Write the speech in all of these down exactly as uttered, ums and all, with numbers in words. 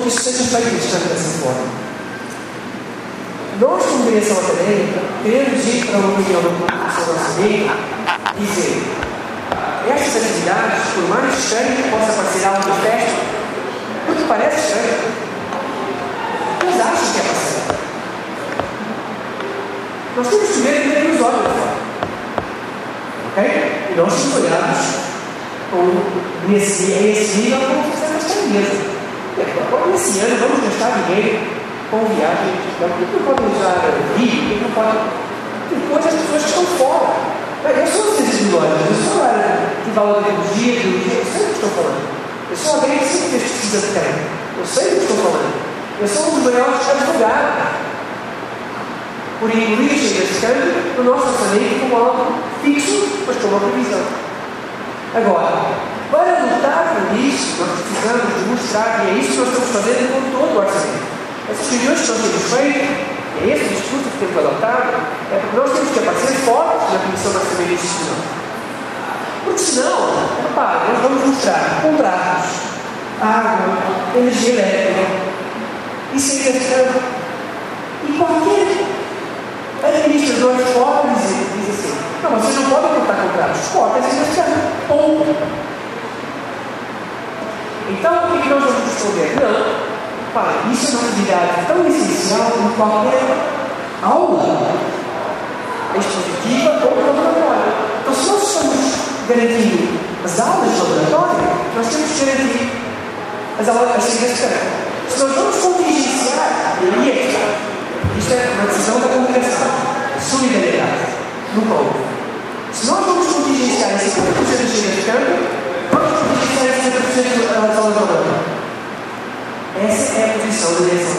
que isso seja feito dessa forma. Nós, como direção académica, queremos ir para uma reunião do professor nosso amigo e dizer: estas atividades, por mais estranho que possa parecer algo de festa, porque parece estranho, mas acham que é passado. Nós temos que ver como é que nos olham fora. Ok? E nós somos olhados com, nesse, a esse nível como se fosse esta mesa. Agora, nesse ano, vamos gastar dinheiro com viagens. Por que não podem usar vídeo? Por que não podem. Depois as pessoas que estão fora. Eu sou um sensibilóide, eu sou a que fala de biologia, biologia, eu sei o que estou falando. Eu sou alguém que sempre fez pesquisa de campo. Eu sei o que estou falando. Eu sou um dos maiores advogados por incluir este campo no nosso orçamento como algo fixo, mas com uma previsão. Agora, para lutar por isso, nós precisamos mostrar que é isso que nós estamos fazendo com todo o orçamento. Essas reuniões que nós temos feito, é esse discurso que temos adotado, é porque nós temos que aparecer fortes na Comissão de Orçamento Institucional. Porque senão, repare, nós vamos mostrar contratos, água, energia elétrica, isso é questão. E qualquer administrador de fora diz, diz assim: não, vocês não podem cortar contratos, cortem essa questão. Ponto. Então, o que nós vamos responder? Não. Pai, isso é uma atividade tão essencial em qualquer aula expositiva ou laboratório. Então, se nós estamos garantindo as aulas de laboratório, nós temos que garantir as aulas, as ciências de campo. Se nós vamos contingenciar, e aí é que está. Isto é uma decisão da comunicação, solidariedade, no povo. Se nós vamos contingenciar esse cinquenta por cento das ciências de campo, vamos contingenciar esse cinquenta por cento das aulas de laboratório. Essa é a posição da direção.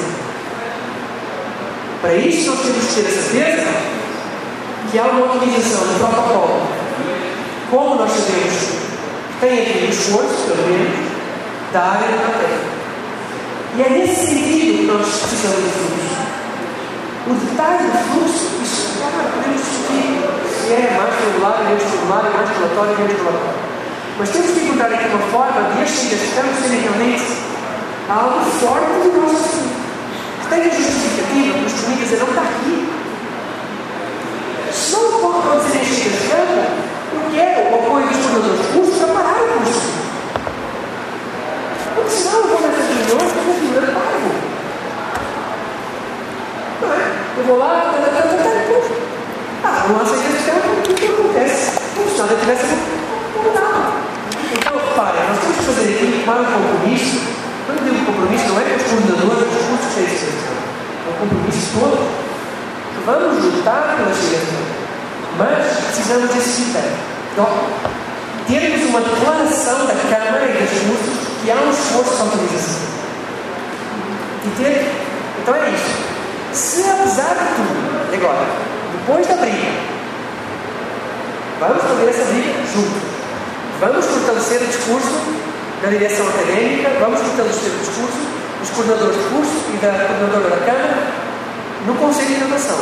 Para isso, nós temos que ter a certeza que há uma utilização do protocolo, como nós sabemos que tem aqui um esforço, pelo menos, da área da matéria. E é nesse sentido que nós precisamos de fluxo. O detalhe do fluxo, isso, claro, podemos discutir se é mais regular, menos regular, mais relatório, menos relatório. Mas temos que encontrar aqui uma forma de estes campos serem realmente algo forte do nosso assunto. Que tenha justificativa, nos permite dizer: não está aqui. Se não pode acontecer este campo, eu quero o apoio dos coordenadores de curso para parar o curso. Porque senão eu vou nessas reuniões com o figurante pago. Não é? Eu vou lá, tá, tá, tá, tá, tá, ah, não aceito este campo, o que acontece? Como se nada tivesse mudado. Então, repare, nós temos que fazer aqui mais um compromisso. Quando eu digo compromisso, não é com os coordenadores dos cursos de extensão. É um compromisso todo. Vamos lutar pela geração. Mas precisamos desse critério. Então, termos uma declaração da Câmara e dos cursos que há um esforço de autorização. E ter... Então é isso. Se apesar de tudo, agora, depois da briga, vamos fazer essa briga juntos. Vamos fortalecer o discurso da direção académica, vamos fortalecer o discurso dos coordenadores de curso e da coordenadora da Câmara no Conselho de Inovação.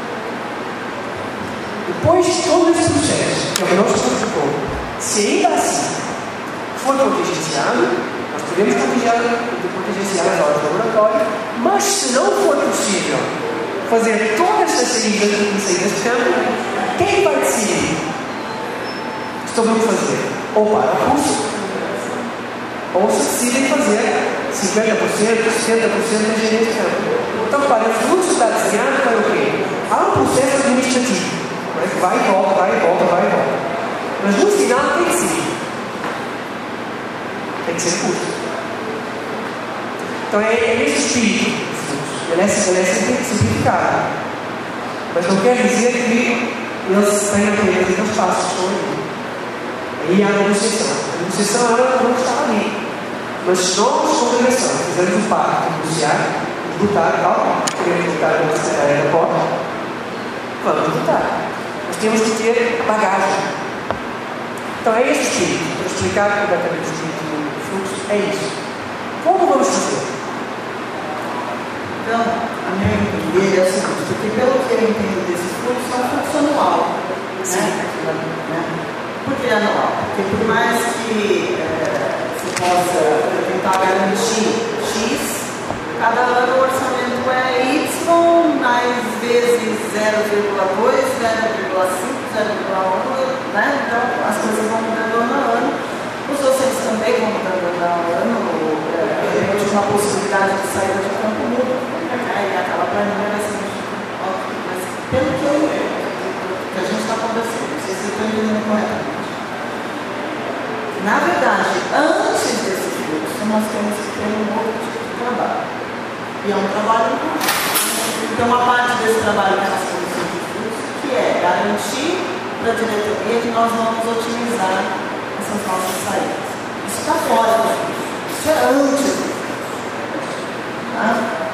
Depois de todo esse processo, que é o nosso protocolo, se ainda assim for contingenciado, nós podemos contingenciar as aulas de laboratório, mas se não for possível fazer todas estas saídas e saídas de campo, quem vai decidir? Estou a fazer ou para o curso, ou se decidem fazer cinquenta por cento, sessenta por cento da engenharia de campo. Então, para o fluxo está desenhado para o quê? Há um processo administrativo, não é? Que vai e volta, vai e volta, vai e volta. Mas no final tem que ser. Tem que ser curso. Então é, é esse espírito do fluxo. Ele é, ele é simplificado. Mas não quer dizer que eles tenham apenas aqueles passos que estão ali. Aí há a negociação. A negociação ela não está ali. Mas se nós, como direção, fizermos o pacto de negociar, de lutar, tal, queremos lutar com a secretária da porta, vamos lutar. Mas temos que ter bagagem. Então é este espírito. Para explicar completamente o espírito do fluxo, é isso. Como vamos fazer? Então, a minha ideia é a seguinte, porque pelo que eu entendo desse fluxo, é um fluxo anual. Né? Né? Por que anual? Porque por mais que é, se possa tentar garantir X, cada ano o orçamento é Y, mais vezes zero vírgula dois, zero vírgula cinco, zero vírgula um, né? Então as coisas vão mudando ano a ano. Os docentes também vão mudando ano a ano. De repente, uma possibilidade de saída de campo muda, né? E aquela planilha vai ser ótimo. Mas pelo que, eu, que a gente está conversando, não sei se eu estou entendendo corretamente. Na verdade, antes desse fluxo, nós temos que ter um outro tipo de trabalho. E é um trabalho. Então, uma parte desse trabalho que nós temos no fluxo, que é garantir para a diretoria que nós vamos otimizar essas nossas saídas. Isso está fora do fluxo. Isso é antes. Tá?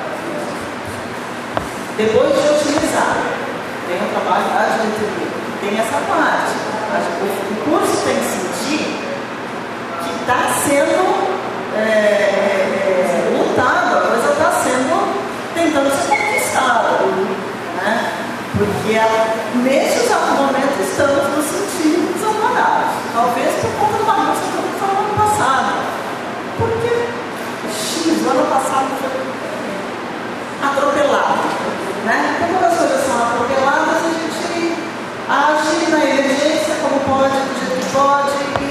Depois de otimizar, tem o trabalho da diretoria. Tem essa parte. O curso tem que sentir está sendo é, é, lutado, a coisa está sendo tentando ser conquistada, né? Porque nesse exato momento estamos nos sentindo desamparados, talvez por conta de uma música que eu falei no ano passado, porque X, o ano passado foi atropelado, né? Então, quando as coisas são atropeladas, a gente age na emergência como pode, do jeito que pode, e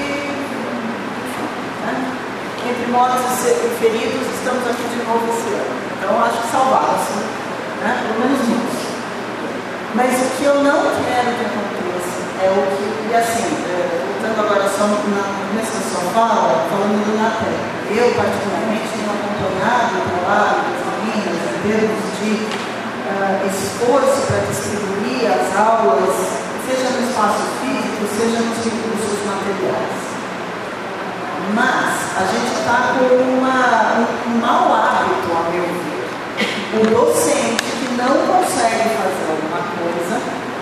entre mortos e feridos, estamos aqui de novo esse ano. Então, acho que salvaram-se, né? Pelo menos isso. Mas o que eu não quero que aconteça é o que, e assim, é, voltando agora só na começo da sua fala, falando do Natel. Eu, particularmente, tenho acompanhado o trabalho das meninas em termos de uh, esforço para distribuir as aulas, seja no espaço físico, seja nos recursos materiais. Mas a gente está com uma, um, um mau hábito, a meu ver. O docente que não consegue fazer alguma coisa,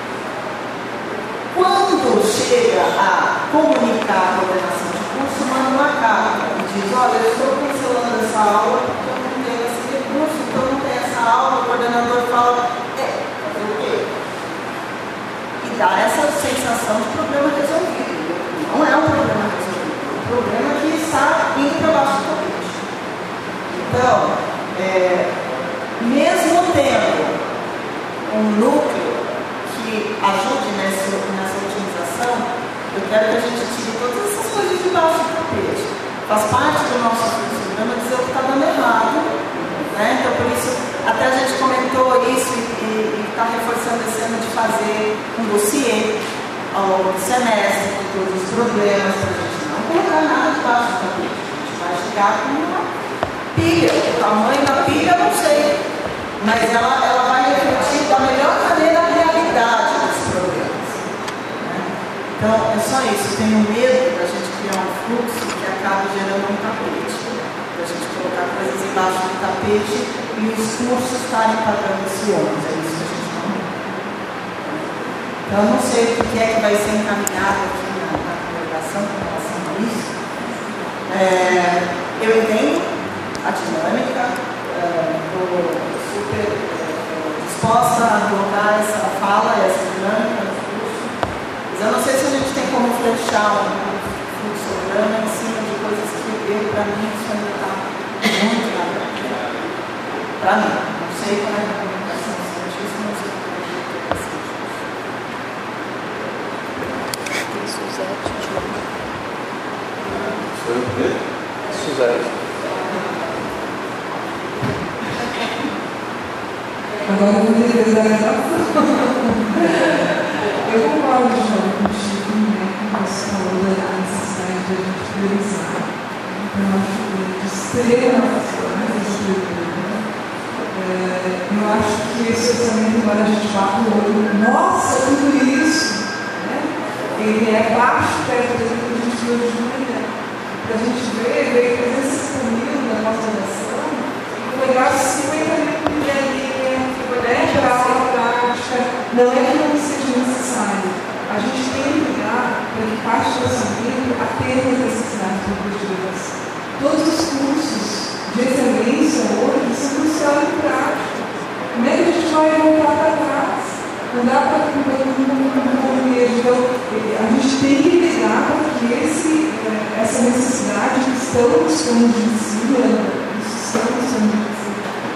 quando chega a comunicar a coordenação de curso, manda uma carta e diz: olha, eu estou cancelando essa aula porque eu não tenho esse recurso, então eu não tenho essa aula. O coordenador fala: é, fazer o quê? E dá essa sensação de problema resolvido. Não é um problema resolvido. O problema é que está indo para baixo do tapete. Então, é, mesmo tendo um núcleo que ajude nessa, nessa otimização, eu quero que a gente tire todas essas coisas de baixo do tapete. Faz parte do nosso programa dizer o que está dando errado, né? Então, por isso, até a gente comentou isso e está reforçando esse ano de fazer um dossiê ao longo do semestre, de todos os problemas, para a gente não colocar nada debaixo do tapete. A gente vai chegar com uma pilha. O tamanho da pilha eu não sei, mas ela, ela vai refletir da melhor maneira a realidade dos problemas, né? Então, é só isso. Eu tenho medo da gente criar um fluxo que acabe gerando um tapete, da gente colocar coisas embaixo do tapete e os cursos estarem pagando esse ônibus. É isso que a gente não quer. Então, eu não sei o que é que vai ser encaminhado aqui na, na congregação com relação a isso. É, eu entendo a dinâmica, estou é, super é, disposta a colocar essa fala, essa dinâmica no curso, mas eu não sei se a gente tem como flechar um fluxograma em cima de coisas que eu, para mim, isso ainda está muito nada. Para mim, não sei como é a comunicação científica, não sei como é a comunicação científica. Suzete, Sou eu mesmo? Suzete. Agora eu vou dizer da relação. Eu concordo, João, contigo, né, que você falou da necessidade de a gente priorizar. Então, eu acho que de extrema facilidade, eu acho que esse orçamento, agora a gente bate o olho, nossa, tudo isso, né? Ele é baixo perto do que a gente viu de manhã. Para a gente ver, veio trezentos e sessenta mil na nossa nação, e foi gasto cinquenta mil de linha, foi dez para a aula prática. Não é que não seja necessário. A gente tem que ligar para que parte do orçamento atenda às necessidades do curso de educação. Todos os cursos de excelência hoje são cruciais e práticos. Como é que a gente vai voltar para trás? Não dá para cuidar do mundo. Então, a gente tem que ligar para que esse, essa necessidade que estamos como de ensino, estamos como de ensino,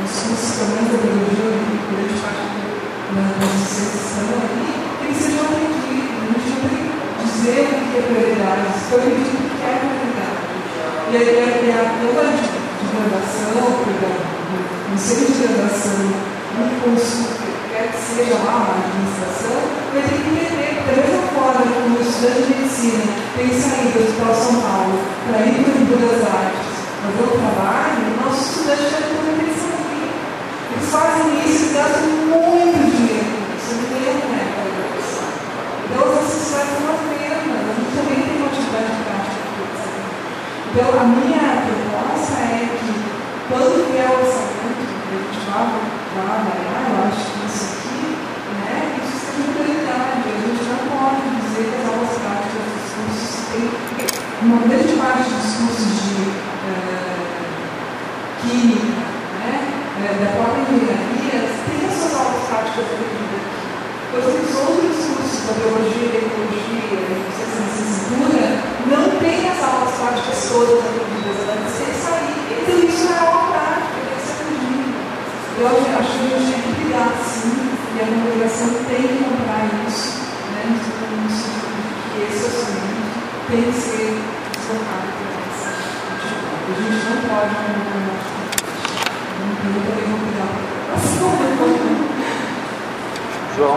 os cursos também da biologia, grande parte das ciências estão aí, que eles sejam atendidos. A gente não tem que dizer o que é prioridade, estou acredito o que é prioridade. E aí, a prova de, de graduação, no ensino de graduação, um curso, quer que seja lá uma administração, vai ter que entender, da mesma forma que o estudante de medicina tem saído do Hospital São Paulo para ir para o Rio das Artes, fazer o trabalho, o nosso estudante vai poder pensar aqui. Eles fazem isso e gastam muito dinheiro, isso não é né, para a graduação. Então, as necessidades são as mesmas, a gente também tem uma atividade prática. Então, a minha proposta é que, quando vier o orçamento, a gente vá avaliar, eu acho que isso aqui, né, isso seja uma prioridade. A gente não pode dizer que as aulas práticas dos cursos têm uma grande parte dos cursos de uh, química, né, da própria engenharia, tem as suas aulas práticas definidas aqui. Pois os outros cursos da biologia, da ecologia, da ciência da licenciatura, não tem as aulas práticas todas aprendidas, ela deve ser sair. Então, isso é aula prática, deve ser aprendida. Eu acho que a gente tem que brigar, sim, e a congregação tem que comprar isso, né, no sentido de que esse orçamento tem que ser deslocado para essa atividade. A gente não pode comprar isso. Não tem também vou cuidar da congregação. João.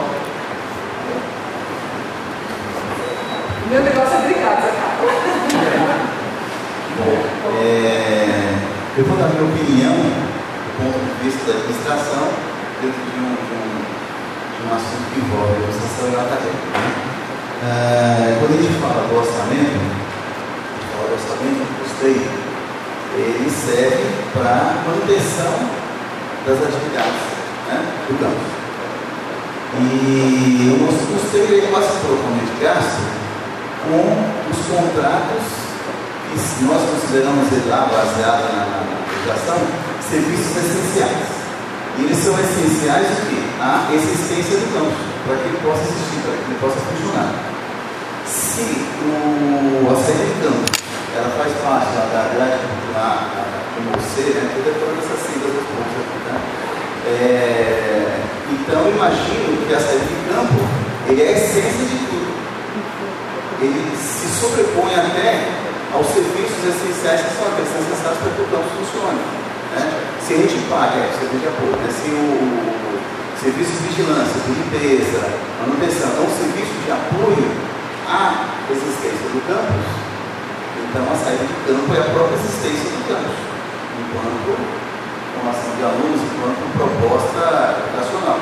Meu negócio é brigar, Zé Carlos. Bom, é, eu vou dar minha opinião do ponto de vista da administração dentro de um, de um, de um assunto que envolve a administração e a acadêmica. Né? É, quando a gente fala do orçamento, a gente fala do orçamento do custeio, ele serve para manutenção das atividades, né, do campus. E o nosso custeio é quase totalmente gasto com os contratos que nós consideramos lá, baseado na legislação, serviços essenciais. E eles são essenciais o quê? A existência do campus, para que ele possa existir, para que ele possa funcionar. Se o, a sede de campus ela faz parte da grade curricular, como você, né, toda essas siglas do ponto aqui, tá? É, então, imagino que a saída de campo ele é a essência de tudo. Ele se sobrepõe até aos serviços essenciais que são necessários para que o campo funcione. Né? Se a gente paga, é, serviço de apoio, né? Se o, o serviço de vigilância, de limpeza, manutenção é um serviço de apoio à existência do campus, então a saída de campo é a própria existência do campus, enquanto formação de alunos, enquanto proposta educacional.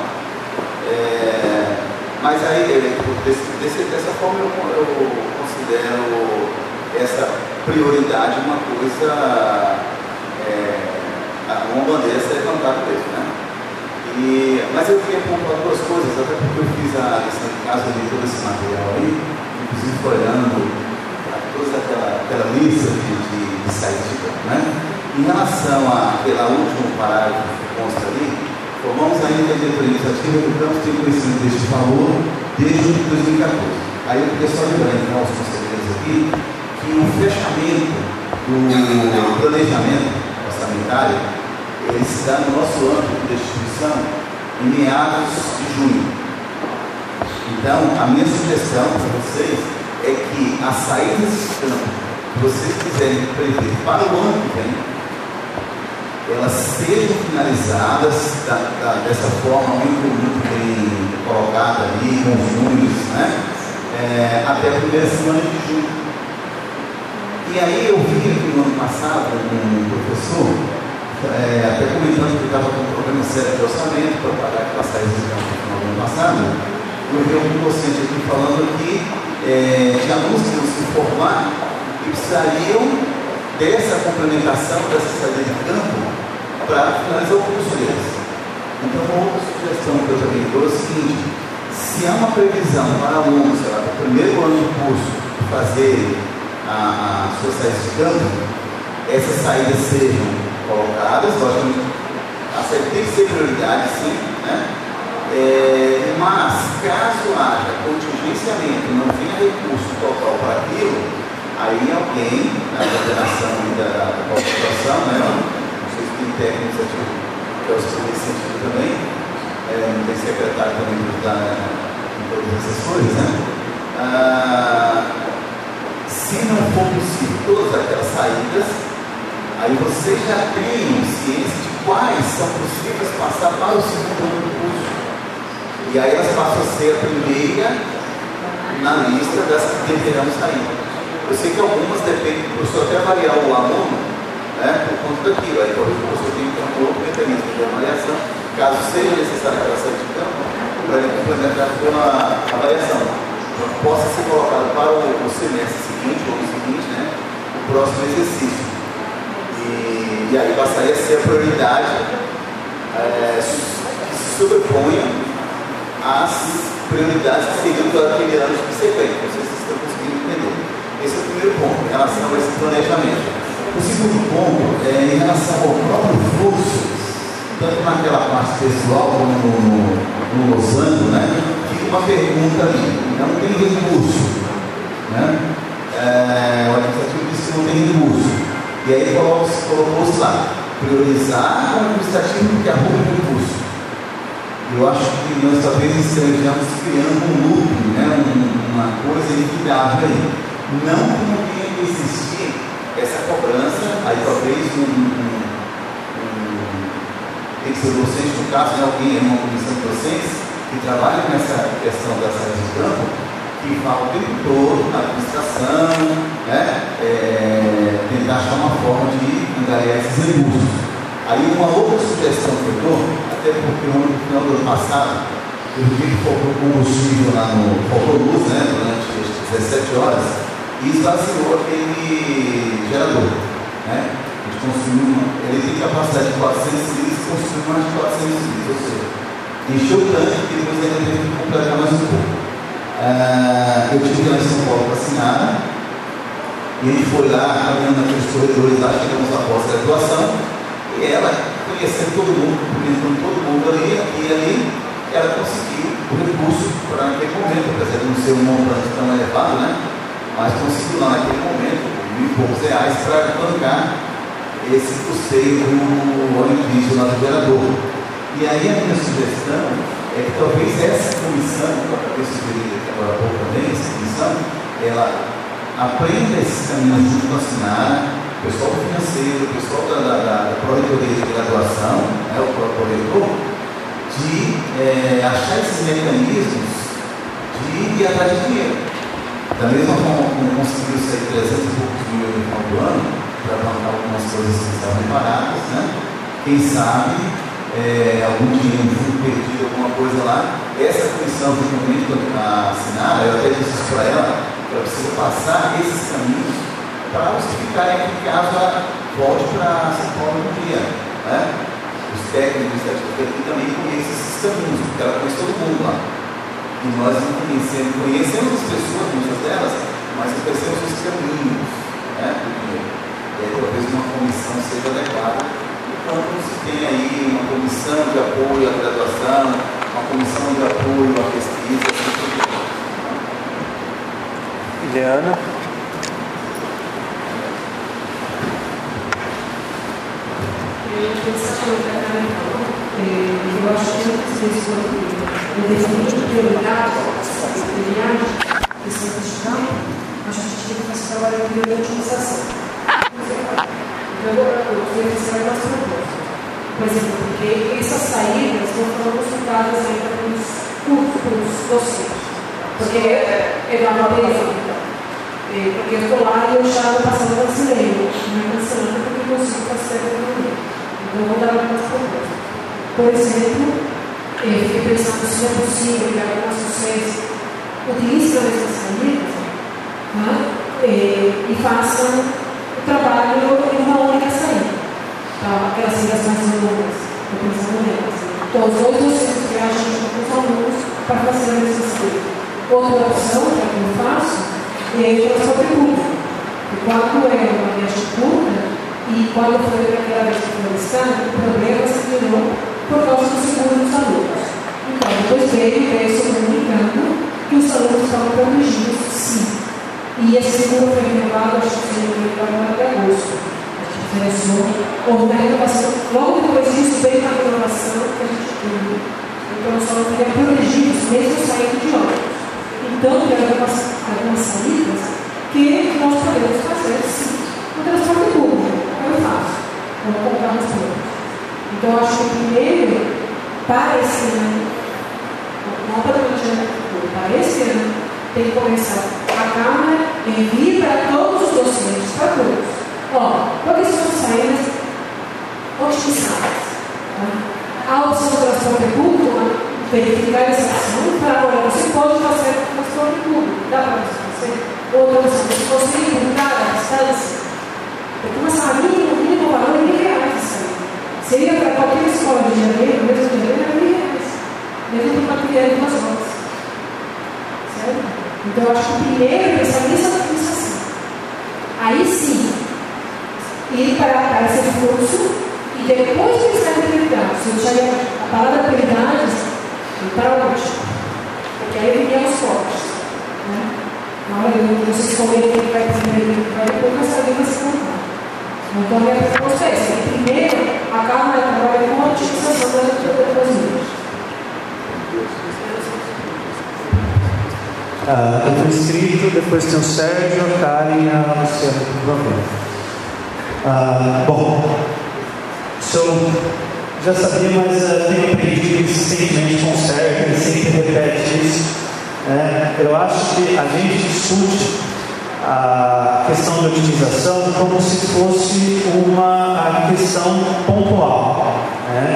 É, mas aí, desse, desse, dessa forma, eu, eu considero essa prioridade uma coisa, é, uma bandeira a ser levantada mesmo, né? E, mas eu queria pontuar duas coisas, até porque eu fiz a lição de casa de todo esse material aí, inclusive olhando toda aquela, aquela lista de, de, de sites de campo, né? Em relação àquele último parágrafo que consta ali, formamos ainda a diretoria administrativa do campus tem conhecimento deste valor desde dois mil e quatorze. Aí eu queria só lembrar então aos conselheiros aqui que o fechamento do planejamento orçamentário ele se dá no nosso âmbito de instituição em meados de junho. Então, a minha sugestão para vocês é que as saídas de campo que vocês quiserem prever para o ano que vem, elas sejam finalizadas da, da, dessa forma muito, muito bem colocada ali, com os números, né? É, até a primeira semana de junho. E aí eu vi aqui no ano passado um professor, é, até comentando que estava com um problema sério de orçamento para pagar aquelas saídas de campo no final do ano passado. Eu vi um docente aqui falando que é, de alunos que iam se formar e precisariam dessa complementação, dessa saída de campo para finalizar o curso deles. Então, uma outra sugestão que eu também dou é o seguinte: se há uma previsão para alunos, sei lá, para o primeiro ano do curso, fazer a, a sua saída de campo, essas saídas sejam colocadas, logicamente, a saída tem que ser prioridade, sim, né? É, mas, caso haja contingenciamento, não venha recurso total para aquilo, aí alguém, na coordenação da, da situação, né, não sei se tem técnicos que é o segundo sentido também, é, não tem secretário também para ajudar em todas essas coisas, né? Ah, se não for possível todas aquelas saídas, aí você já tem ciência de quais são possíveis passar para o segundo ano do curso. E aí elas passam a ser a primeira na lista das que deverão sair. Eu sei que algumas dependem do professor até avaliar o aluno, né, por conta daquilo. Aí talvez o professor tenha que ter um outro mecanismo de avaliação, caso seja necessário aquela saída de campo, para ele complementar com a avaliação. Então, possa ser colocado para o, o semestre seguinte, ou no seguinte, né, o próximo exercício. E, e aí passaria a ser a prioridade é, que se sobreponha às prioridades que seriam do aquele ano subsequente. Não sei se vocês estão conseguindo entender. Esse é o primeiro ponto, em relação a esse planejamento. O segundo ponto é em relação ao próprio fluxo, tanto naquela parte pessoal como no, no glosando, né? Fica uma pergunta ali, não tem recurso, né? É, o administrativo disse que não tem recurso. E aí colocou-se lá, priorizar o administrativo que arruma o recurso. Eu acho que nós talvez estejamos criando um loop, né? uma coisa inevitável aí. Não que não tenha que existir essa cobrança, aí talvez um, um, um, tem que ser docente, no caso, né? alguém em uma comissão de docentes que trabalha nessa questão da saída de campo, que fala o tempo todo na administração, né? é, tentar achar uma forma de angariar esses recursos. Aí uma outra sugestão que eu dou, até porque no final do ano passado, eu vi que faltou combustível lá no, faltou luz, né, durante as dezessete horas, e esvaziou aquele gerador, né? A gente consumiu, ele tem capacidade de quatrocentos litros, consumiu mais de quatrocentos litros, ou seja, encheu o tanque e depois ainda teve que completar mais um pouco. Ah, eu tive lá em São Paulo vacinada, e a gente foi lá, caminhando naqueles corredores lá, chegamos na pós-graduação, e ela, conhecendo todo mundo, cumprimentando todo mundo ali, aqui e ali, ela conseguiu o recurso para naquele momento, apesar de não ser um montante tão elevado, né? Mas conseguiu lá naquele momento, mil e poucos reais, para bancar esse custeio do óleo diesel lá do gerador. E aí a minha sugestão é que talvez essa comissão, eu sugeri aqui agora há pouco também, essa comissão, ela aprenda esses caminhos junto com a Sinara, o pessoal financeiro, o pessoal da, da, da, da Pró-Reitoria de Graduação, né, o próprio reitor, de é, achar esses mecanismos de ir atrás de dinheiro. Da mesma forma como conseguiu sair trezentos e poucos mil no final do ano, para bancar algumas coisas que estavam paradas, né? Quem sabe é, algum dinheiro, um fundo perdido, alguma coisa lá. Essa comissão, justamente, a assinar, eu até disse isso para ela, que ela precisa passar esses caminhos para justificarem aqui caso ela volte para São Paulo um dia, né? Os técnicos da atividade também conhecem esses caminhos, porque ela conhece todo mundo lá. E nós não conhecemos, conhecemos as pessoas, muitas delas, mas não conhecemos os caminhos, né? E aí talvez uma comissão seja adequada. Então se tem aí uma comissão de apoio à graduação, uma comissão de apoio à pesquisa, assim por diante. Eliana. Eu acho que muitas vezes quando eu defino prioridade, prioridade, questão de campo, acho que a gente tem que fazer trabalho de priorização. Então, eu queria fazer algumas propostas. Por exemplo, porque essas saídas não foram consultadas ainda pelos cursos, pelos docentes. Porque é da uma pergunta. Porque eu estou lá e eu já estou passando brasileiro, não é cancelando porque eu consigo fazer a economia. Então, eu vou dar algumas propostas. Por exemplo, eu fiquei pensando se é possível que algumas sociedades utilizem essas saídas, né, e, e façam o trabalho em uma única saída. Tá? Aquelas saídas mais longas, estou pensando nelas. Então, os dois docentes viajam junto com os alunos para fazer essa saída. Outra opção que eu faço é a transporte público. E quando é uma viagem curta, e quando foi a primeira vez que foi no estado, o problema se criou por causa do seguro dos alunos. Então, depois veio veio se comunicando que os alunos estavam protegidos, sim. E esse seguro foi renovado, acho que foi renovado agora de agosto. A gente diferenciou, houve uma renovação. Logo depois disso, veio a Então, nós só estaríamos protegidos mesmo saindo de ônibus. Então, tem algumas, algumas saídas que nós podemos fazer, sim, no transporte público. Eu faço, quando compramos públicos. Então, eu acho que primeiro, para esse ano, não para o ano, para esse ano, tem que começar a Câmara envia para todos os docentes, para todos. Ó, todas as saídas otimizadas. Tá? A opção do transporte público, verificar essa opção, para agora você pode fazer o transporte público. Dá para você fazer? Outra opção, você consegue mudar a distância. Porque uma salinha, o mínimo valor é mil reais de saída. Seria para qualquer escola de janeiro, mesmo de janeiro, é mil reais. Mesmo para uma criança de duas horas. Certo? Então, eu acho que primeiro é pensar nessa otimização. Aí sim, ir para, para esse curso e depois pensar em prioridade. Se eu tinha a palavra prioridade, para onde? Porque aí vinha os cortes. Né? Na hora de você escolher quem vai primeiro, vai depois vai saber vai se contar. Então, a minha proposta é essa. Primeiro, a Câmara trabalha com a otimização das mídias. Uh, eu estou inscrito, depois tem o Sérgio, a Karen e a Luciana, por favor. Uh, bom, eu já sabia, mas uh, tenho aprendido recentemente com o Sérgio, ele sempre repete isso. Né? Eu acho que a gente discute a questão da otimização como se fosse uma questão pontual. Né?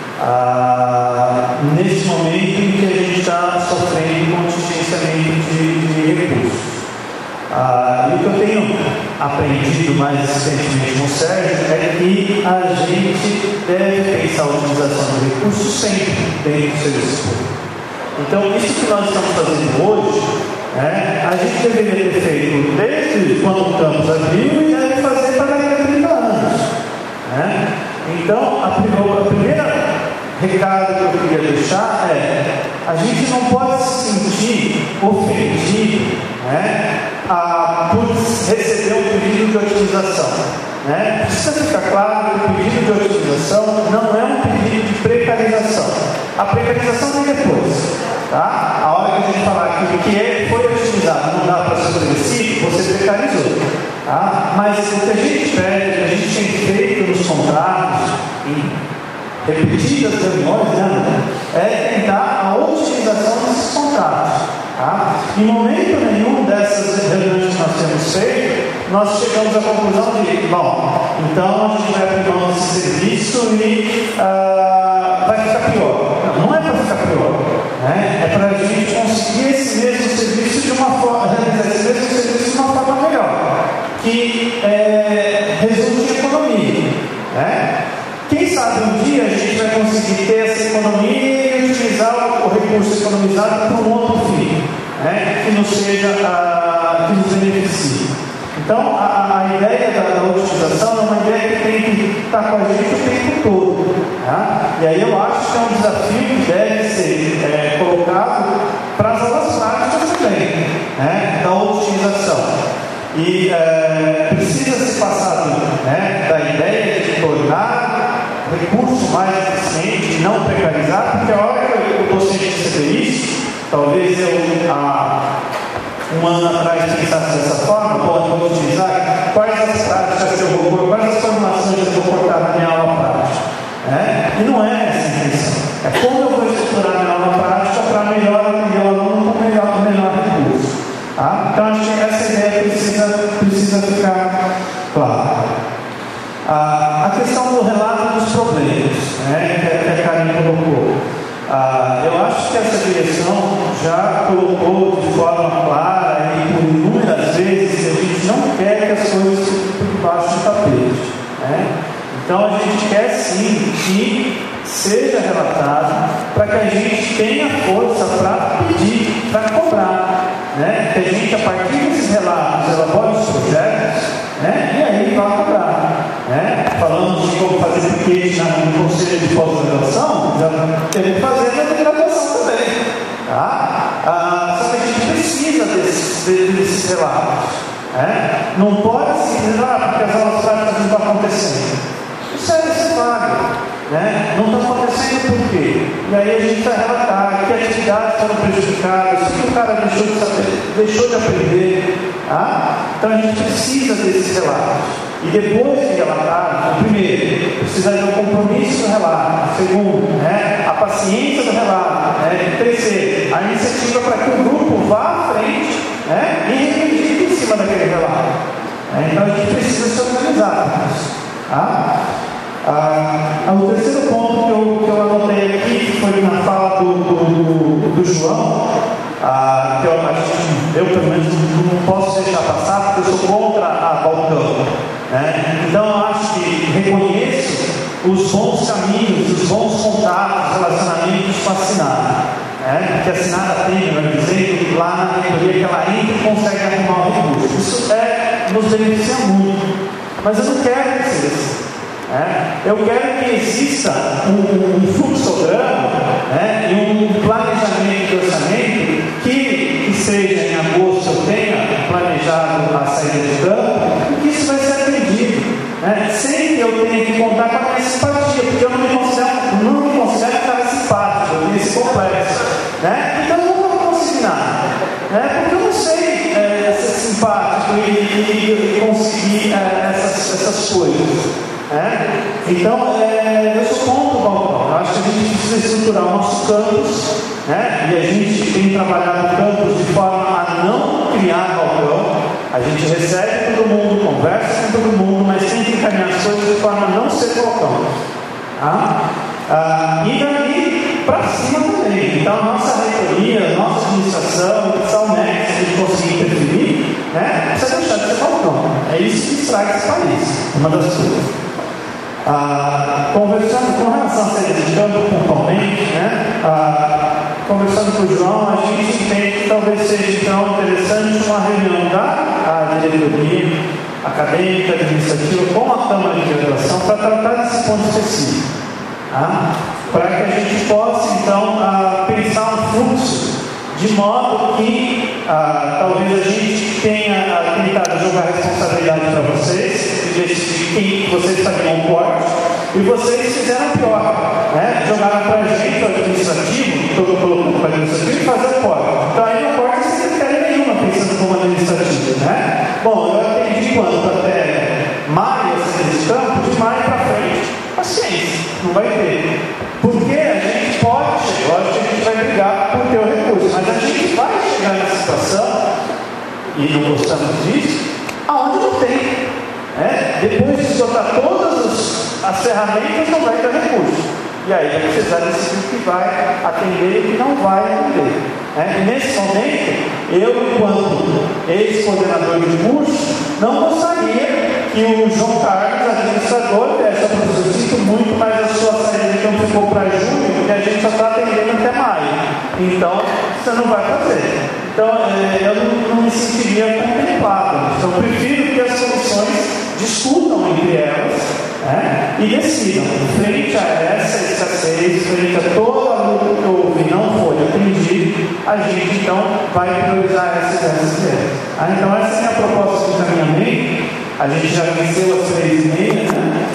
Ah, neste momento em que a gente está sofrendo contingenciamento de, de recursos. Ah, e o que eu tenho aprendido mais recentemente com o Sérgio é que a gente deve pensar a utilização de recursos sempre dentro do serviço público. Então, isso que nós estamos fazendo hoje, né, a gente deveria ter feito desde quando o campus abriu e deve fazer para daqui a trinta anos. Né? Então, a primeira, a primeira recado que eu queria deixar é: a gente não pode se sentir ofendido, né, a, por receber um pedido de otimização. Né? Precisa ficar claro que o pedido de otimização não é um pedido de precarização. A precarização vem depois. Tá? A hora que a gente falar que o que é, foi otimizado não dá para ser progressivo, você precarizou. Tá? Mas o que a gente pede, o que a gente tem feito nos contratos, em repetidas reuniões, né, é tentar a otimização desses contratos. Tá? Em momento nenhum dessas reuniões que nós temos feito, nós chegamos à conclusão de, bom, então a gente vai abrir mão desse serviço e uh, vai ficar pior. Não, não é para ficar pior, né? É para a gente conseguir esse mesmo serviço de uma forma, realizar esse mesmo serviço de uma forma melhor, que é, resulte em economia. Né? Quem sabe um dia a gente vai conseguir ter essa economia e utilizar o recurso economizado para um outro fim, né? Que não seja a, que nos beneficie. Então, a, a ideia da, da otimização é uma ideia que tem que estar com a gente o tempo todo. Tá? E aí eu acho que é um desafio que deve ser é, colocado para as aulas práticas também, né? Da otimização. E é, precisa se passar, né, da ideia de tornar o recurso mais eficiente e não precarizar, porque a hora que o docente receber isso, talvez eu há um ano atrás pensasse dessa forma, pode utilizar quais as práticas que eu vou pôr, quais as formações que eu vou cortar na minha aula prática. Né? E não é essa a intenção. É como eu vou estruturar a minha aula prática para melhor atender o aluno com melhor, melhor recurso. Tá? Então, acho que essa ideia precisa, precisa ficar clara. Ah, a questão do relato dos problemas, né, que a Karen colocou. Ah, eu acho que essa direção já colocou de forma clara e por inúmeras vezes que a gente não quer que as coisas fiquem por debaixo do tapete. Né? Então, a gente quer sim que seja relatado para que a gente tenha força para pedir, para cobrar. Né? Que a gente, a partir desses relatos, elabore os projetos, né? E aí vai cobrar. Né? Falando de como fazer piquete no conselho de pós-graduação, já teve que fazer na graduação também. Tá? Ah, só que a gente precisa desses, desses relatos. Né? Não pode se dizer, ah, porque as aulas práticas não estão acontecendo. Isso é, isso é vago. Né? Não está acontecendo acontecendo por quê? E aí a gente vai relatar que atividades foram prejudicadas, o que o cara deixou de saber, deixou de aprender. Tá? Então a gente precisa desses relatos. E depois de relatar, primeiro, precisa de um compromisso do relato. Segundo, né, a paciência do relato. Né? Terceiro, a iniciativa para que o grupo vá à frente, né, e refletir em cima daquele relato. Né? Então a gente precisa se organizar com isso. Tá? Ah, o terceiro ponto que eu, que eu anotei aqui foi na fala do, do, do, do João, ah, que eu, eu pelo menos não posso deixar passar, porque eu sou contra a balcão. Né? Então eu acho que reconheço os bons caminhos, os bons contatos, relacionamentos com a assinada. Né? Que a assinada tem, melhor dizendo, lá na reitoria que ela entra e consegue arrumar o recurso. Isso é, nos beneficia muito. Mas eu não quero que seja assim. É, eu quero que exista um, um fluxograma, né, e um planejamento de orçamento que, que seja em agosto eu tenha planejado a saída de campo e que isso vai ser atendido, né, sem que eu tenha que contar com a minha simpatia, porque eu não me considero, não me considero um cara simpático, eu tenho esse complexo, né, então eu não vou conseguir nada, né, porque eu não sei é, ser simpático e, e, e conseguir é, essas, essas coisas. É? Então, é, eu sou contra o balcão. Eu acho que a gente precisa estruturar o nosso campus, né? E a gente tem trabalhado o campus de forma a não criar balcão. A gente recebe todo mundo, conversa com todo mundo, mas tem que encaminhar as coisas de forma a não ser balcão. Tá? Ah, e daí para cima também. Então, a nossa reitoria, a nossa administração, o N E C, se a gente conseguir interferir, né? Precisa deixar de ser balcão. É isso que estraga esse país. Uma das coisas. Ah, conversando com relação a saída de campo pontualmente, né? Ah, conversando com o João, a gente entende que talvez seja então interessante uma reunião da diretoria acadêmica, administrativa, com a Câmara de Graduação para tratar desse ponto específico, tá? Para que a gente possa então ah, pensar um fluxo de modo que ah, talvez a gente tenha ah, tentado jogar a responsabilidade para vocês, de quem vocês sabiam o corte, e vocês fizeram pior, né? Jogaram para a gente, o administrativo, todo colocou para o administrativo, e fazer o corte. Então aí no corte não tem critério nenhuma pensando como administrativo, né? Bom, eu atendi quanto até maio, esse campo, de maio para frente, paciência, não vai ter. Porque a gente pode, lógico que a gente vai brigar por ter o recurso, mas a gente vai chegar na situação, e não gostamos disso, aonde não tem. É? Depois de esgotar todas as ferramentas, não vai ter recurso. E aí vai precisar decidir o que vai atender e o que não vai atender. É? E nesse momento, eu, enquanto ex-coordenador de curso, não gostaria que o João Carlos, administrador, desse a professora, sinto muito, mas a sua saída de campo ficou para junho e a gente só está atendendo até maio. Então, você não vai fazer. Então, eu não, não me sentiria contemplado. Então, eu prefiro que as soluções discutam entre elas, né, e decidam. Frente a essa escassez, frente a toda a luta que houve e não foi atendido, a gente então vai priorizar essas ideias. Ah, então, essa é a minha proposta de encaminhamento. A gente já venceu as três e meia, né?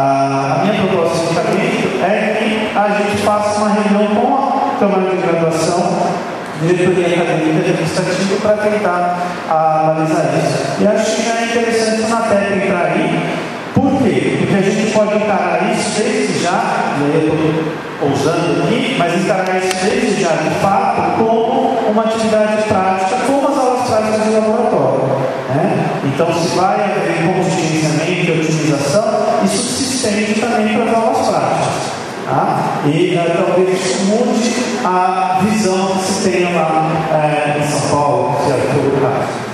A minha proposta de encaminhamento é que a gente faça uma reunião com a Câmara de Graduação, diretoria acadêmica e administrativa, para tentar analisar isso. E acho que já é interessante na técnica entrar aí. Por quê? Porque a gente pode encarar isso desde já, eu estou ousando aqui, mas encarar isso desde já, de fato, como uma atividade prática, como as aulas práticas de laboratório. Né? Então, se vai haver contingenciamento e otimização, isso se estende também para as aulas práticas. Tá? E uh, talvez isso mude a visão que se tem lá uh, em São Paulo, se é o caso.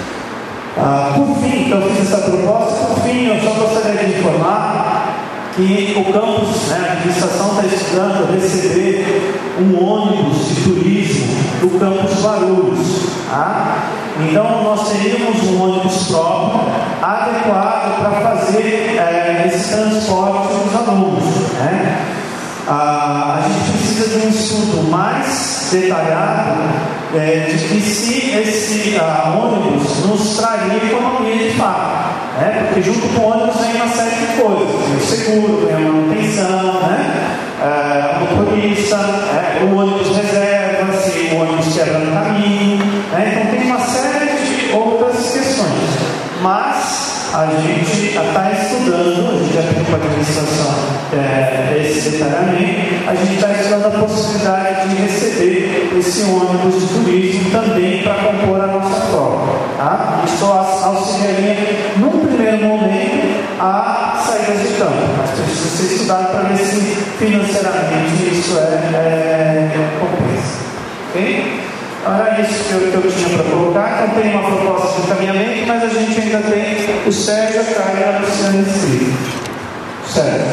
Uh, por fim, então eu fiz essa proposta. Por fim, eu só gostaria de informar que o campus, né, a administração está estudando receber um ônibus de turismo do campus Guarulhos. Tá? Então, nós teríamos um ônibus próprio, adequado para fazer uh, esse transporte dos alunos. Né? Ah, a gente precisa de um estudo mais detalhado é, de que se esse ah, ônibus nos traria economia de fato, né? Porque junto com o ônibus vem uma série de coisas, vem o seguro, vem a manutenção, né? Ah, motorista, é, o ônibus reserva, se o ônibus quebra no caminho, né? Então tem uma série de outras questões, mas a gente está estudando, a gente já pediu para a administração é, esse detalhamento, a gente está estudando a possibilidade de receber esse ônibus de turismo também para compor a nossa prova. Tá? Isso auxiliaria, num primeiro momento, a saídas de campo, mas precisa ser estudado para ver se financeiramente isso é, é compensa. Ok? Era isso que eu, que eu tinha para colocar. Então tem uma proposta de encaminhamento, mas a gente ainda tem o Sérgio, a Caio e a Luciana inscritos. Sérgio.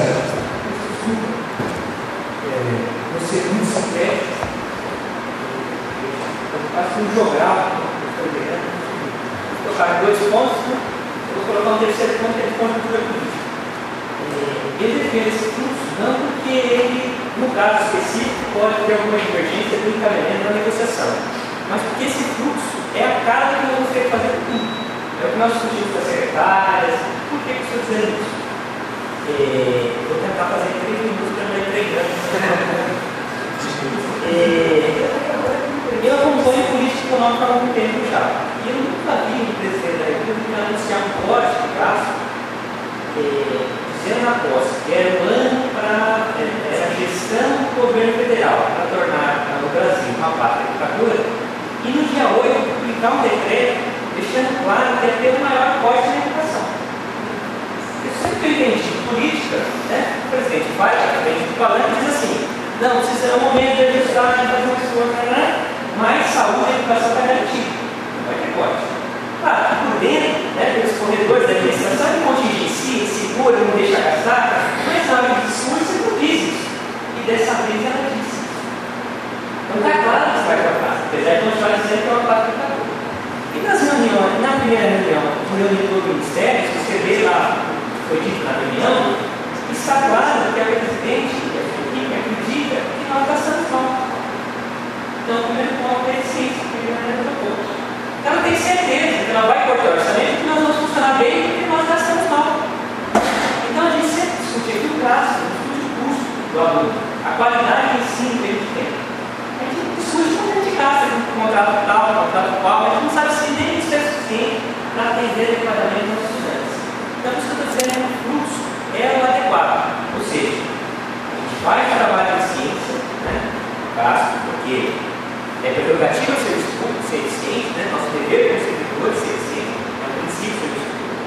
No segundo semestre, eu faço um jogral, vou colocar dois pontos, vou colocar um terceiro ponto, que é de conjuntura política. Ele defende esse curso não porque ele, no caso específico, pode ter alguma divergência do encaminhamento na negociação, mas porque esse fluxo é a cara que nós vamos ter que fazer com tudo. É o que nós discutimos com as secretárias. Por que eu estou dizendo isso? É, vou tentar fazer em três minutos para não ir entregando. É, eu acompanho política econômica há algum tempo já. E eu nunca vi um presidente da República anunciar um corte de gasto é, dizendo na posse que era um ano para é, a gestão do governo federal para tornar o Brasil uma pátria ditadura. E no dia oito, publicar um decreto deixando claro que ia ter o maior corte na educação. Eu sempre entendi política, né? O presidente vai à frente do palanque e diz assim: não, precisa é o momento de ajustar, de fazer um esforço, né? Mas saúde e educação está garantida, não vai ter corte. Claro, por dentro, né, pelos corredores da administração, ele contingencia, segura, não deixa gastar, mas na hora de discurso ele não diz isso. E dessa vez ela disse. Então está claro que isso vai cortar, apesar de continuar dizendo que é uma parte do ditadura. E nas reuniões, na primeira reunião, que reuniu todo o ministério, se você vê lá, foi dito na reunião, está claro que a presidente e a sua equipe acredita que nós gastamos mal. Então, o primeiro ponto é eficiência, a primeira maneira do ponto. Então, ela tem certeza que ela vai cortar o orçamento porque nós vamos funcionar bem e porque nós gastamos mal. Então, a gente sempre discute aqui o gasto, discute o custo do aluno, a qualidade de ensino que a gente tem. A gente discute quando a gente gasta com contrato tal, contrato qual, a gente não sabe se nem isso é suficiente para atender adequadamente aos estudantes. Então, isso que eu estou dizendo é que o fluxo é o adequado. Ou seja, a gente faz trabalho de ciência, né, gasto, porque é prerrogativa ser público, ser eficiente, né, nosso dever como servidores, ser eficiente, é um princípio do serviço público.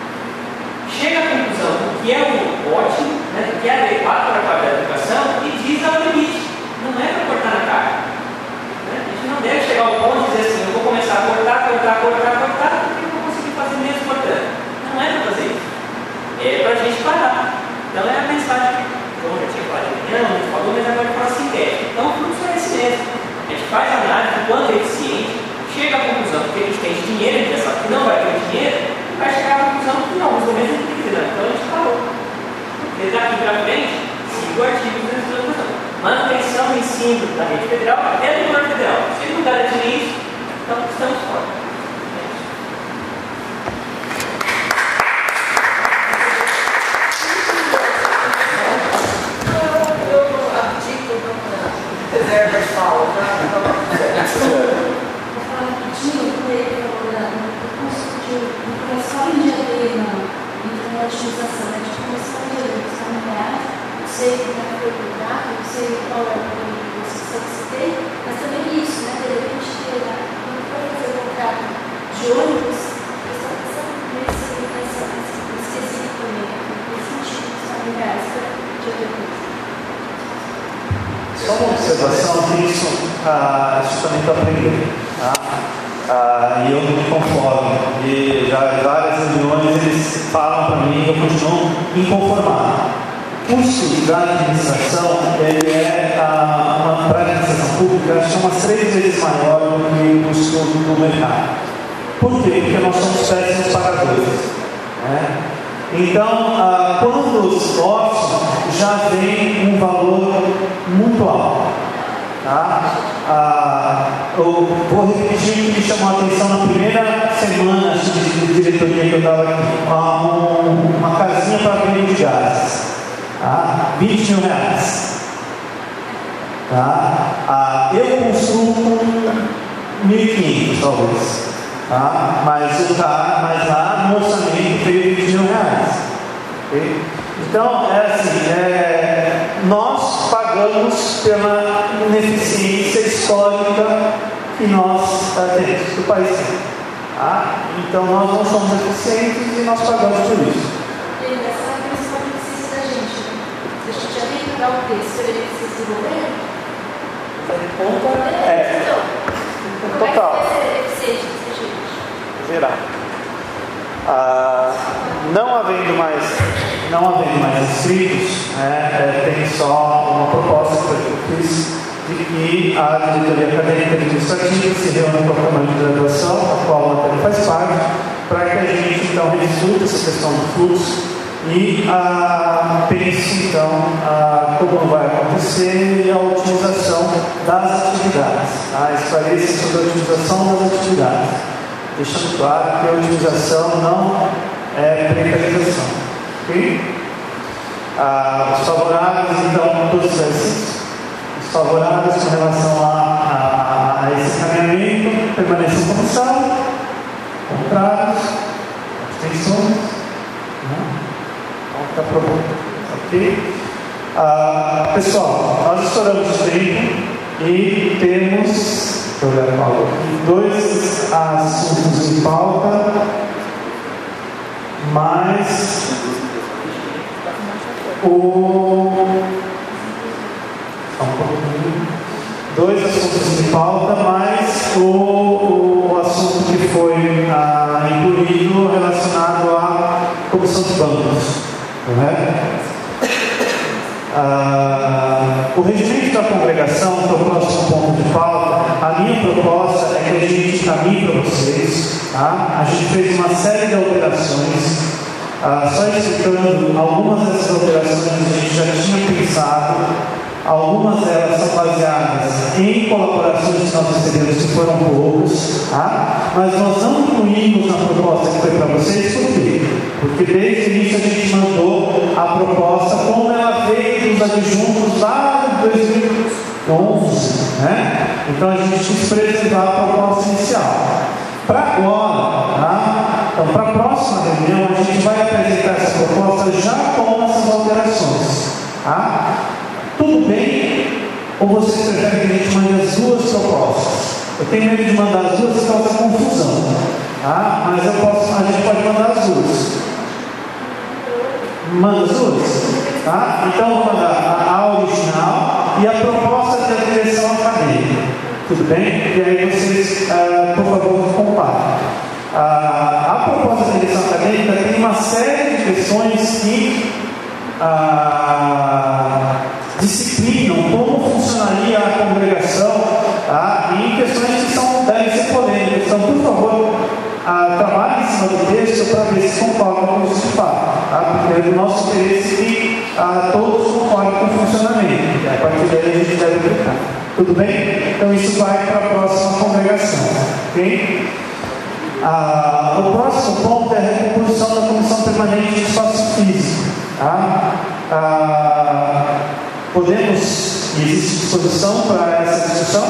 Chega à conclusão do que é o ótimo, né, do que é adequado para a qualidade da educação e diz ao limite. Não é para cortar na carga. Né? A gente não deve chegar ao ponto de dizer assim: eu vou começar a cortar, cortar, cortar, cortar, porque eu não vou conseguir fazer mesmo cortando. Não é para fazer isso. É para a gente parar. Então é a mensagem que eu já tinha falado de manhã, a gente falou, mas agora de forma sintética. Então o fluxo é esse mesmo. A gente faz a análise do quanto é eficiente, chega à conclusão que a gente tem dinheiro, a gente já sabe que não vai ter dinheiro, e vai chegar à conclusão que não, mas também não tem que ter, não. Então a gente parou. Porque daqui para frente, cinco artigos dentro da conclusão. Manutenção do ensino da rede federal é do governo federal. Se ele não garantir isso, então estamos fora. Reserva de fala, tá? Vou falar rapidinho, eu falei que eu consegui começar um dia dele na otimização, né? De começar um dia dele, está no reais, não sei como é que foi o contrato, não sei qual é a posição que você tem, mas também isso, né? De repente, quando for fazer o contrato de ônibus, eu estou pensando nesse quesito também, nesse sentido, está no reais, para o dia depois. Só uma observação que isso, ah, isso também está aprendendo. Tá? Ah, e eu não me conformo. E já em várias reuniões eles falam para mim e eu continuo inconformado. O custo da administração, ele é, ah, para a administração pública, acho que é umas três vezes maior do que o custo do mercado. Por quê? Porque nós somos péssimos pagadores. Né? Então, ah, quando os orçam, já vem um valor muito alto. Tá? Ah, eu vou repetir o que me chamou a atenção na primeira semana de diretoria que eu estava aqui. Ah, um, uma casinha para venda de gases. Tá? vinte mil reais. Tá? Ah, eu construo com mil e quinhentos talvez, tá? mas, o cara, mas lá no orçamento veio vinte mil reais. Okay? Então, é assim, é, nós pagamos pela ineficiência histórica que nós uh, temos do país. Tá? Então, nós não somos eficientes e nós pagamos por isso. E essa é a principal deficiência da gente. Se a gente já tem que pagar o preço, se ele precisa do governo, é, então, como total. é que vai ser eficiente desse jeito? Zerar. Ah, não havendo mais, não havendo mais inscritos, né, é, tem só uma proposta que eu fiz de que a diretoria acadêmica e administrativa se reúna com a Câmara de Graduação, a qual a matéria faz parte, para que a gente então rediscute essa questão do fluxo e ah, pense então ah, como vai acontecer e a otimização das atividades, tá? Esclareça sobre a otimização das atividades, deixando claro que a otimização não é precarização. Ok? Ah, os favoráveis, então, todos esses, os favoráveis com relação a, a, a esse caminhamento, permaneçam como são, contrários, abstenções, não? Então, está pronto. Ok? Ah, pessoal, nós estouramos o tempo e temos, deixa eu olhar a pauta aqui, dois assuntos em pauta, mais o. Só um pouquinho. Dois assuntos em pauta, mais o, o assunto que foi ah, incluído relacionado à comissão de bancos. Correto? Ah, o regimento da congregação, que é o próximo ponto de pauta, a minha proposta é que a gente encaminhe para vocês. Tá? A gente fez uma série de alterações. Ah, só explicando, algumas dessas alterações a gente já tinha pensado, algumas delas são baseadas em colaborações que nós recebemos que foram poucos, tá? Mas nós não incluímos na proposta que foi para vocês, por quê? Porque desde o início a gente mandou a proposta como ela veio dos adjuntos lá em dois mil e onze, né? Então a gente quis preservar a proposta inicial. Para agora, tá? Então, para a próxima reunião, a gente vai apresentar essa proposta já com essas alterações. Tá? Tudo bem? Ou vocês preferem que a gente mande as duas propostas? Eu tenho medo de mandar as duas por causa da confusão. Tá? Mas eu posso, a gente pode mandar as duas. Manda as duas? Tá? Então, eu vou mandar a, a original e a proposta da direção acadêmica. Tudo bem? E aí vocês, uh, por favor, comparem. Uh, a proposta da direção acadêmica tem uma série de questões que uh, disciplinam como funcionaria a congregação, tá? E questões que são, devem ser polêmicas. Então, por favor, uh, trabalhe em cima do texto para ver se concordam com isso de fato. Tá? Porque é do nosso interesse que uh, todos concordem com o funcionamento. E a partir daí a gente deve aplicar. Tudo bem? Então isso vai para a próxima congregação. Ok? Ah, o próximo ponto é a recomposição da Comissão Permanente de Espaço Físico. Tá? Ah, podemos, existe disposição para essa discussão?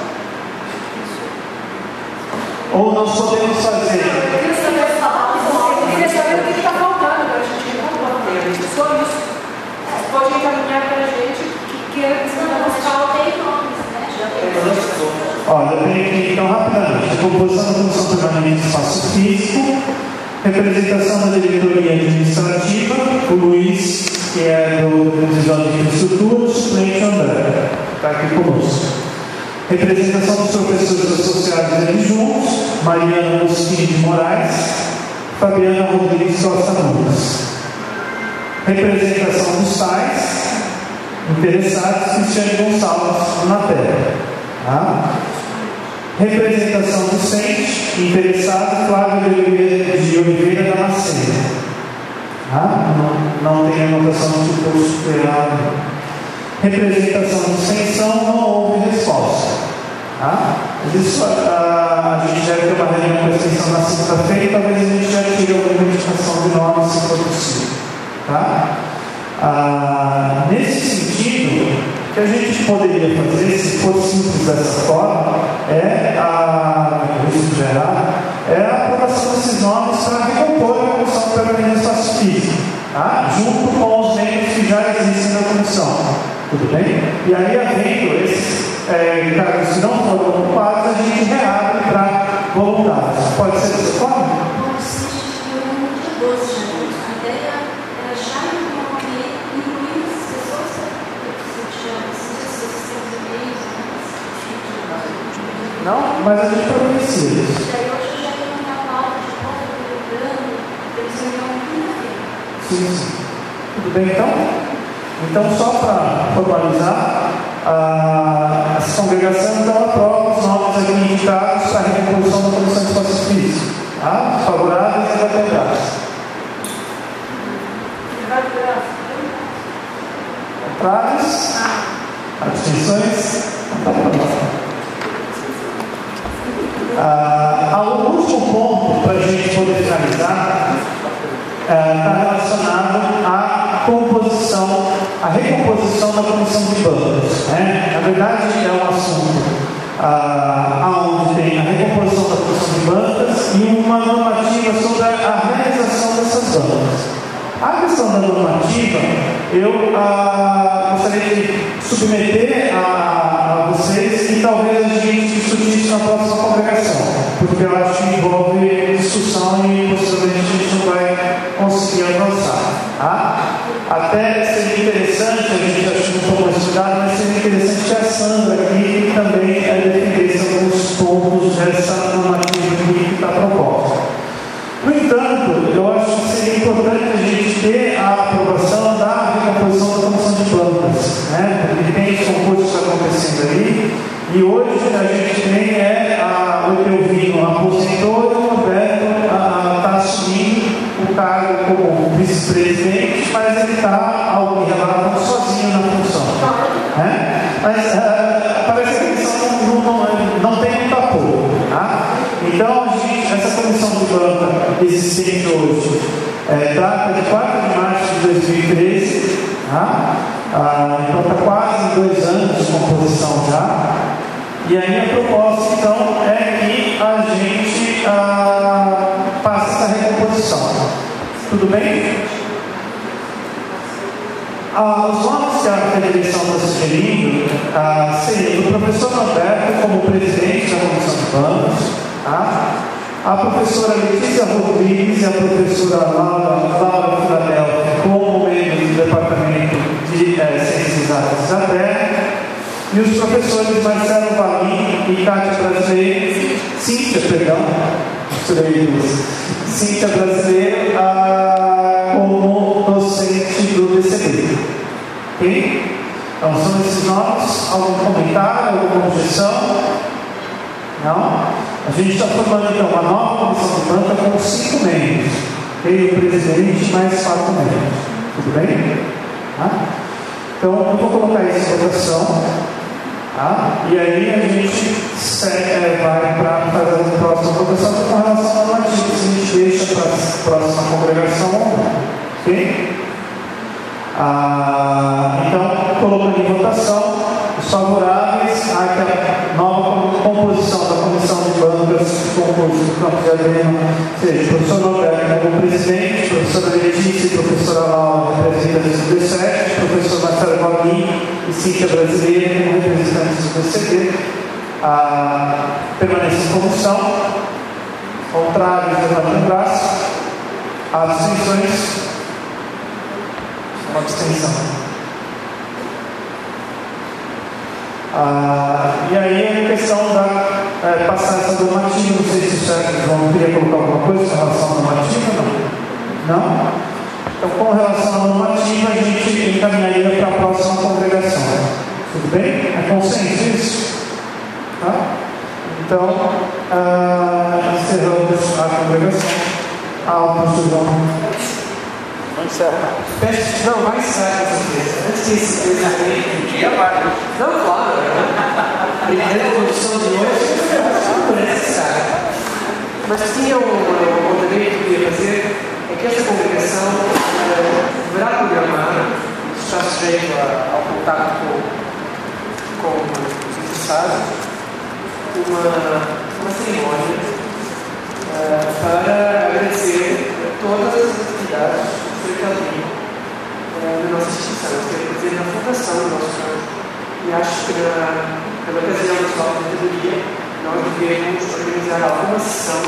Ou nós podemos fazer? Eu queria saber, eu queria saber o que está faltando para a gente reconstruir. Só isso. Pode encaminhar para a gente que queira que você falta aí nomes, né? Já tem. Olha, eu tenho aqui então rapidamente a composição da Comissão Permanente de Espaço Físico, representação da diretoria administrativa, o Luiz, que é do Divisão de Infraestrutura, o suplente André, está aqui conosco. Representação dos professores associados e adjuntos, Mariana Mosquini de Moraes, Fabiana Rodrigues Costa Nunes. Representação dos pais interessados, Cristiane Gonçalves na matéria. Tá? Representação do C E N T, interessado, Flávio de Oliveira, de Oliveira da Macena. Tá? Não, não tem anotação de curso superado. Representação do Censão, não houve resposta. Tá? Mas isso, a, a gente deve ter uma reunião com a extensão na segunda-feira e talvez a gente já tire alguma indicação de nome, se for possível. Tá? Ah, nesse sentido, que a gente poderia fazer, se for simples dessa forma, é a, é a aprovação desses nomes para recompor a comissão permanente de espaço físico, tá? Junto com os membros que já existem na comissão. Tudo bem? E aí, havendo esses é, cargos que não foram ocupados, a gente reabre para voluntários. Pode ser dessa forma? Pode ser, de doze de janeiro. A ideia era já incluir essas pessoas que não, mas a gente providencia isso. Daí hoje eu já ia mandar a pauta de volta do programa, eles iam quinta-feira. Sim, sim. Tudo bem então? Então, só para formalizar, a, essa congregação então aprova os nomes aqui indicados para a recomposição da comissão de espaço físico. Tá? Favoráveis e atendados. Contrários? Abstenções? Ah, o último ponto para a gente poder finalizar está relacionado à composição, à recomposição da comissão de bancos. Né? Na verdade, é um assunto ah, onde tem a recomposição da comissão de bancas e uma normativa sobre a realização dessas bancas. A questão da normativa, eu ah, gostaria de submeter a, a vocês e talvez a gente discutir isso na próxima congregação, porque eu acho que envolve discussão e possivelmente a gente não vai conseguir avançar. Tá? Até seria interessante, a gente acho que não foi mais estudado, mas seria interessante que a Sandra aqui também defendesse alguns pontos dessa normativa que está proposta. No entanto, eu acho que seria importante a gente ter a aprovação da recomposição da comissão de bancas, né? Porque tem os concursos acontecendo ali, e hoje a gente tem é, a, o Etelvino aposentou e o Roberto está assumindo o cargo como vice-presidente, mas ele está algo relativo sozinho na função. Né? Mas uh, parece que a comissão não, não, não tem muito apoio. Tá? Então, a gente, essa comissão de banca existente hoje é, trata de quatro de março de dois mil e treze, tá? ah, então está quase dois anos de composição já. E a minha proposta, então, é que a gente ah, faça essa recomposição. Tudo bem? Ah, os nomes que a federação está sugerindo ah, seriam o professor Roberto como presidente da comissão de bancos, tá? A professora Letícia Rodrigues e a professora Laura, Laura Filadélfia como membros do departamento de eh, Ciências Exatas da Terra, e os professores Marcelo Valim e Cátia Brasileiro, Cíntia, perdão, misturei isso, Cíntia Brasileiro ah, como docente do D C B. Ok? Então, são esses nomes. Algum comentário, alguma objeção? Não? A gente está formando então uma nova comissão de banca com cinco membros. Okay? O presidente mais quatro membros. Tudo bem? Tá? Então, eu vou colocar isso em votação. Tá? E aí a gente segue, vai para fazer a próxima votação com relação ao normativo, que a gente deixa para a próxima congregação. Ok? Ah, então, colocando em votação os favoráveis a que a nova composição da comissão de bancas de concurso do Campo de Adreno seja o professor Roberto como presidente, professora Letícia e professora Laura representantes do D sete, professor Marcelo Valim e Cíntia Brasileira como representantes do D C B. Ah, permanece em comissão. Contrários, levantem o braço. Abstenções. Uma abstenção. Ah, e aí a questão da é, passar essa normativa, não sei se o Sérgio João queria colocar alguma coisa com relação à normativa, não? Não? Então, com relação à normativa, a gente encaminharia para a próxima congregação. Tudo bem? É consenso isso? Tá? Então, ah, encerramos a congregação. Ah, o pastor João. Vamos encerrar. Não, vai encerrar essa coisa. Antes de esse presidente um dia, vai. Não, claro. Primeira condição de hoje não é necessária. Mas tinha um apontamento que eu queria fazer, é que essa congregação deverá programar, está sujeito ao contato com com os interessados uma, uma cerimônia uh, para agradecer todas as atividades do Frei Calvino uh, na nossa instituição, quer dizer, na fundação do nosso campo. E acho que na, pela ocasião da sua aposentadoria, nós devemos organizar alguma sessão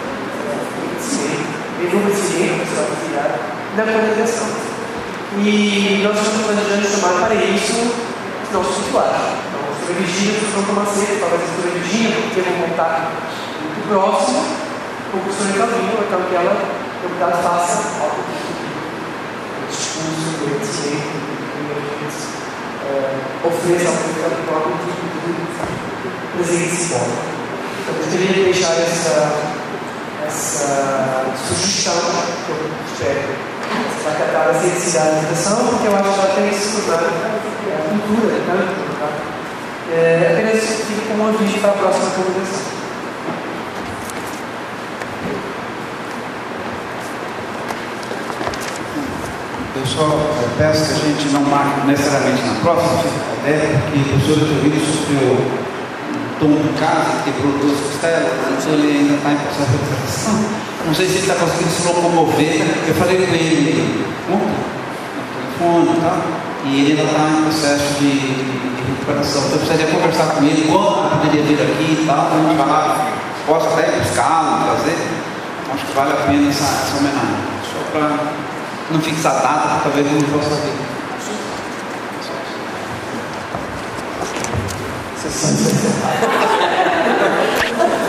de envolvimento da sua atividade da congregação. E nós estamos planejando chamar para isso os nossos titulares. Então, a doutora Virgínia, a professora Tomaceiro, talvez a doutora Virgínia, porque teve um contato muito próximo com o professor Calvino, então que ela, na verdade, faça algo de discurso, de agradecimento, de Uh, ofereça ao público algum tipo de presente simbólico. Então, eu gostaria de deixar essa, essa sugestão que eu espero para acatar a cientificidade da educação, porque eu acho que ela tem que se tornar a cultura, né? É, apenas fico com um aviso para a próxima comunicação. Eu só peço que a gente não marque necessariamente na próxima, até porque o professor Etelvino sofreu um tombo em casa, quebrou duas costelas, então ele ainda está em processo de recuperação. Não sei se ele está conseguindo se locomover. Eu falei com ele ontem, no telefone e tal, e ele ainda está em processo de, de recuperação. Então eu precisaria conversar com ele quando poderia vir aqui e tal, para a gente falar, posso até buscá-lo, fazer. Acho que vale a pena essa, essa homenagem. Só para não fixar data, talvez eu não possa ver. Você sabe.